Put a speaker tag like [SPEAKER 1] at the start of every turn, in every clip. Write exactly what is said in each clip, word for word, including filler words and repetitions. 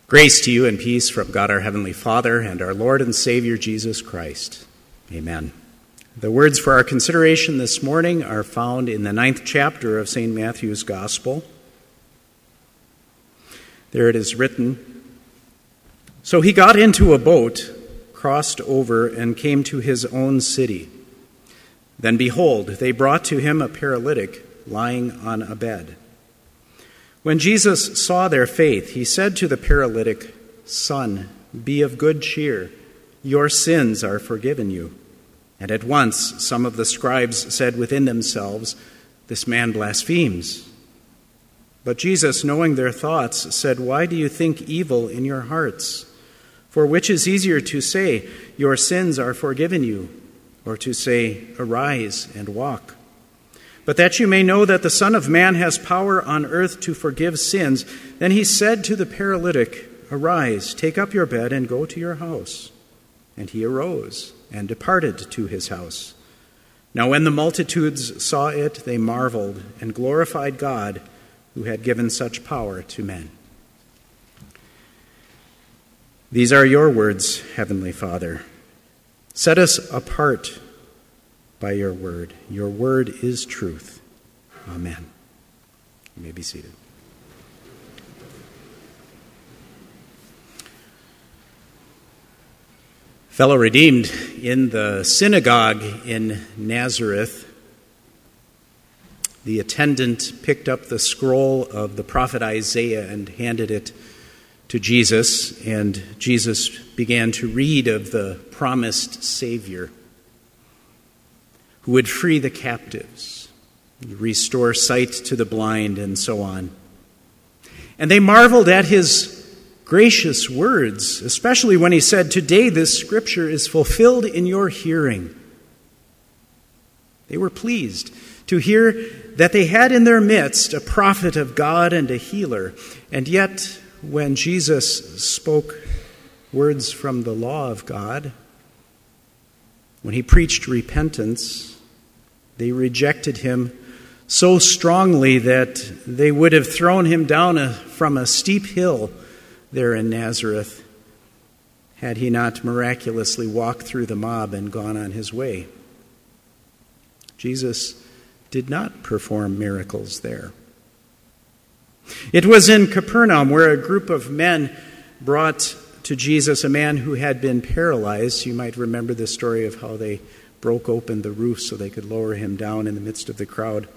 [SPEAKER 1] Grace to you and peace from God our Heavenly Father and our Lord and Savior Jesus Christ. Amen. The words for our consideration this morning are found in the ninth chapter of Saint Matthew's Gospel. There it is written, "So he got into a boat, crossed over, and came to his own city. Then behold, they brought to him a paralytic lying on a bed. When Jesus saw their faith, he said to the paralytic, 'Son, be of good cheer. Your sins are forgiven you.' And at once some of the scribes said within themselves, 'This man blasphemes.' But Jesus, knowing their thoughts, said, 'Why do you think evil in your hearts? For which is easier to say, 'Your sins are forgiven you,' or to say, 'Arise and walk'? But that you may know that the Son of Man has power on earth to forgive sins." Then he said to the paralytic, "Arise, take up your bed and go to your house." And he arose and departed to his house. Now when the multitudes saw it, they marveled and glorified God, who had given such power to men. These are your words, Heavenly Father. Set us apart by your word. Your word is truth. Amen. You may be seated. Fellow redeemed, in the synagogue in Nazareth, the attendant picked up the scroll of the prophet Isaiah and handed it to Jesus, and Jesus began to read of the promised Savior who would free the captives, restore sight to the blind, and so on. And they marveled at his gracious words, especially when he said, "Today this scripture is fulfilled in your hearing." They were pleased to hear that they had in their midst a prophet of God and a healer. And yet, when Jesus spoke words from the law of God, when he preached repentance, they rejected him so strongly that they would have thrown him down a, from a steep hill there in Nazareth had he not miraculously walked through the mob and gone on his way. Jesus did not perform miracles there. It was in Capernaum where a group of men brought to Jesus a man who had been paralyzed. You might remember the story of how they broke open the roof so they could lower him down in the midst of the crowd.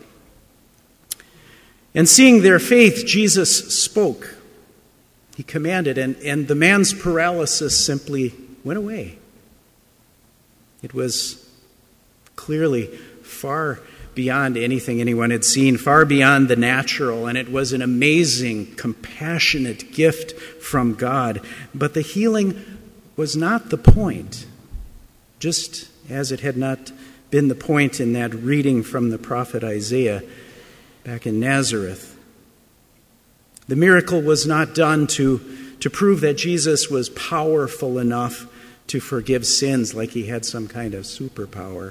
[SPEAKER 1] And seeing their faith, Jesus spoke. He commanded, and, and the man's paralysis simply went away. It was clearly far beyond anything anyone had seen, far beyond the natural, and it was an amazing, compassionate gift from God. But the healing was not the point, just as it had not been the point in that reading from the prophet Isaiah back in Nazareth. The miracle was not done to, to prove that Jesus was powerful enough to forgive sins, like he had some kind of superpower.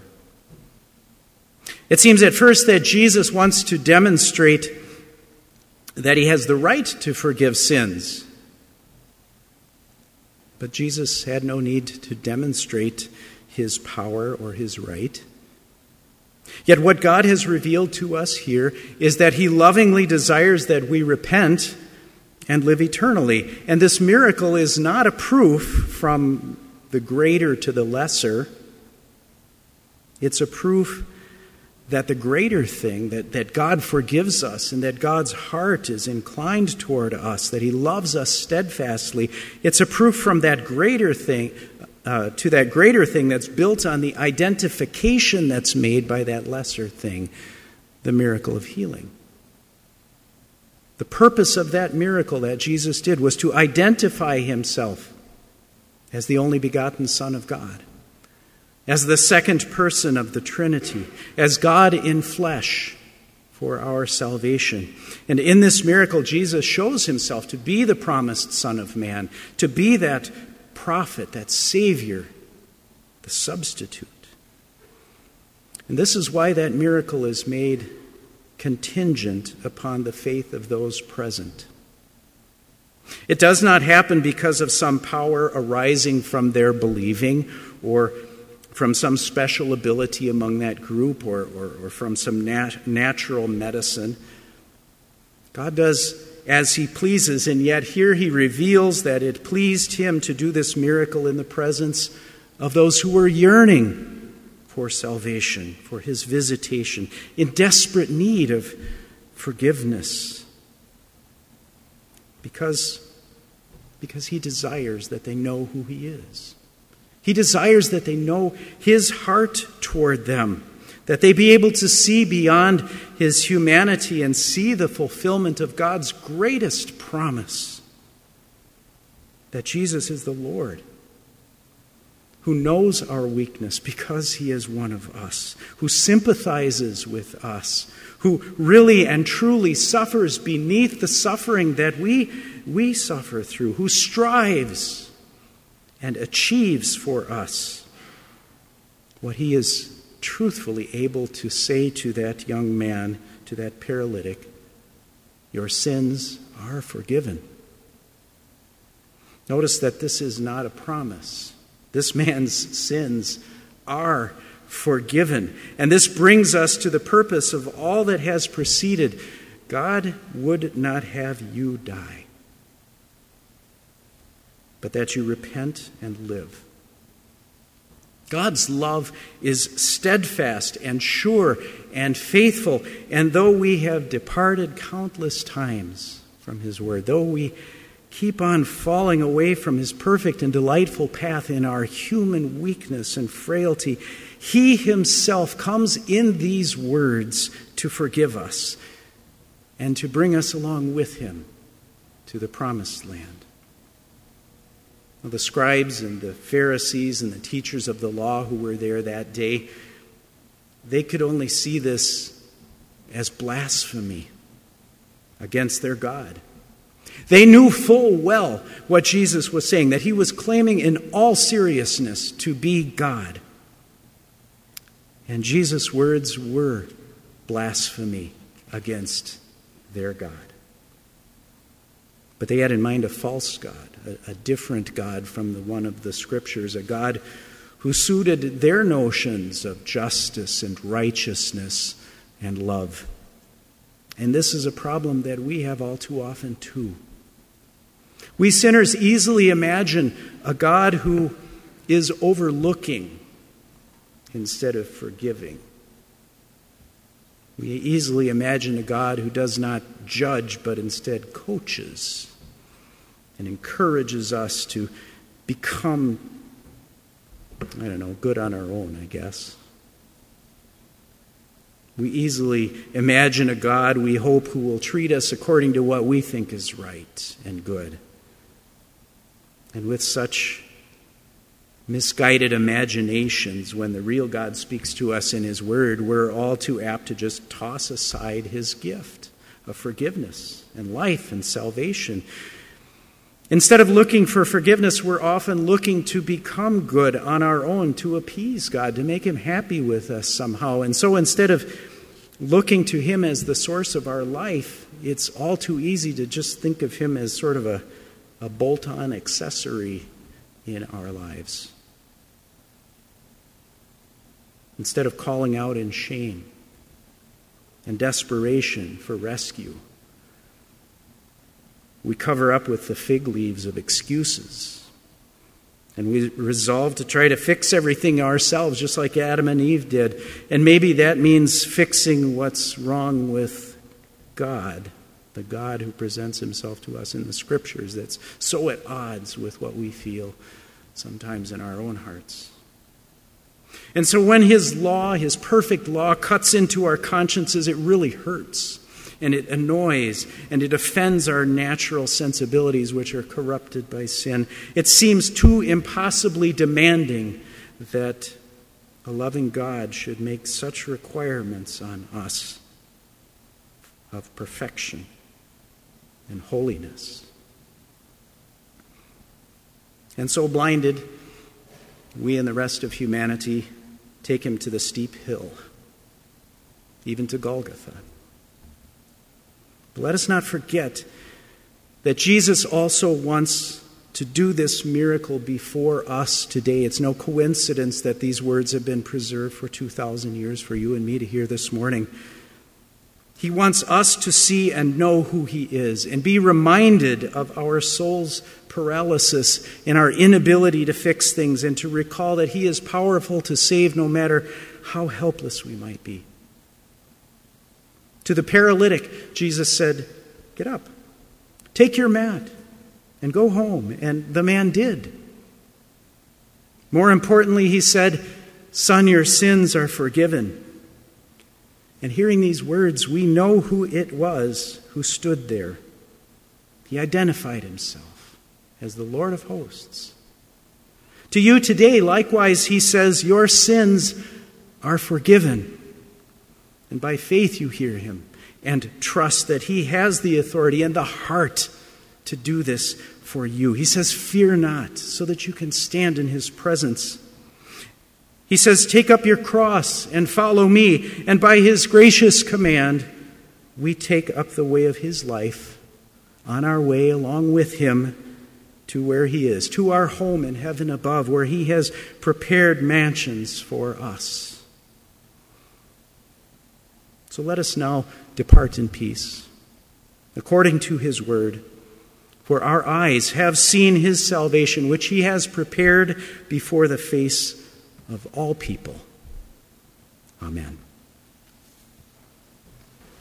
[SPEAKER 1] It seems at first that Jesus wants to demonstrate that he has the right to forgive sins. But Jesus had no need to demonstrate his power or his right. Yet what God has revealed to us here is that he lovingly desires that we repent and live eternally. And this miracle is not a proof from the greater to the lesser. It's a proof that the greater thing, that, that God forgives us and that God's heart is inclined toward us, that he loves us steadfastly. It's a proof from that greater thing uh, to that greater thing that's built on the identification that's made by that lesser thing, the miracle of healing. The purpose of that miracle that Jesus did was to identify himself as the only begotten Son of God, as the second person of the Trinity, as God in flesh for our salvation. And in this miracle, Jesus shows himself to be the promised Son of Man, to be that prophet, that Savior, the substitute. And this is why that miracle is made contingent upon the faith of those present. It does not happen because of some power arising from their believing or from some special ability among that group or, or, or from some nat- natural medicine. God does as he pleases, and yet here he reveals that it pleased him to do this miracle in the presence of those who were yearning for salvation, for his visitation, in desperate need of forgiveness. Because, because he desires that they know who he is. He desires that they know his heart toward them, that they be able to see beyond his humanity and see the fulfillment of God's greatest promise, that Jesus is the Lord, who knows our weakness because he is one of us, who sympathizes with us, who really and truly suffers beneath the suffering that we, we suffer through, who strives and achieves for us what he is truthfully able to say to that young man, to that paralytic, your sins are forgiven. Notice that this is not a promise. This man's sins are forgiven. And this brings us to the purpose of all that has preceded. God would not have you die, but that you repent and live. God's love is steadfast and sure and faithful, and though we have departed countless times from his word, though we keep on falling away from his perfect and delightful path in our human weakness and frailty, he himself comes in these words to forgive us and to bring us along with him to the promised land. Well, the scribes and the Pharisees and the teachers of the law who were there that day, they could only see this as blasphemy against their God. They knew full well what Jesus was saying, that he was claiming in all seriousness to be God. And Jesus' words were blasphemy against their God. But they had in mind a false God, a, a different God from the one of the Scriptures, a God who suited their notions of justice and righteousness and love. And this is a problem that we have all too often too. We sinners easily imagine a God who is overlooking instead of forgiving. We easily imagine a God who does not judge, but instead coaches and encourages us to become, I don't know, good on our own, I guess. We easily imagine a God, we hope, who will treat us according to what we think is right and good. And with such misguided imaginations, when the real God speaks to us in his word, we're all too apt to just toss aside his gift of forgiveness and life and salvation. Instead of looking for forgiveness, we're often looking to become good on our own, to appease God, to make him happy with us somehow. And so instead of looking to him as the source of our life, it's all too easy to just think of him as sort of a, a bolt-on accessory in our lives. Instead of calling out in shame and desperation for rescue, we cover up with the fig leaves of excuses. And we resolve to try to fix everything ourselves, just like Adam and Eve did. And maybe that means fixing what's wrong with God, the God who presents himself to us in the Scriptures, that's so at odds with what we feel sometimes in our own hearts. And so when his law, his perfect law, cuts into our consciences, it really hurts. And it annoys and it offends our natural sensibilities, which are corrupted by sin. It seems too impossibly demanding that a loving God should make such requirements on us of perfection and holiness. And so blinded, we and the rest of humanity take him to the steep hill, even to Golgotha. But let us not forget that Jesus also wants to do this miracle before us today. It's no coincidence that these words have been preserved for two thousand years for you and me to hear this morning. He wants us to see and know who he is and be reminded of our soul's paralysis and our inability to fix things, and to recall that he is powerful to save no matter how helpless we might be. To the paralytic, Jesus said, "Get up, take your mat, and go home." And the man did. More importantly, he said, "Son, your sins are forgiven." And hearing these words, we know who it was who stood there. He identified himself as the Lord of hosts. To you today, likewise, he says, your sins are forgiven. And by faith you hear him and trust that he has the authority and the heart to do this for you. He says, "Fear not," so that you can stand in his presence. He says, "Take up your cross and follow me." And by his gracious command, we take up the way of his life on our way along with him to where he is, to our home in heaven above, where he has prepared mansions for us. So let us now depart in peace, according to his word. For our eyes have seen his salvation, which he has prepared before the face of all people. Amen.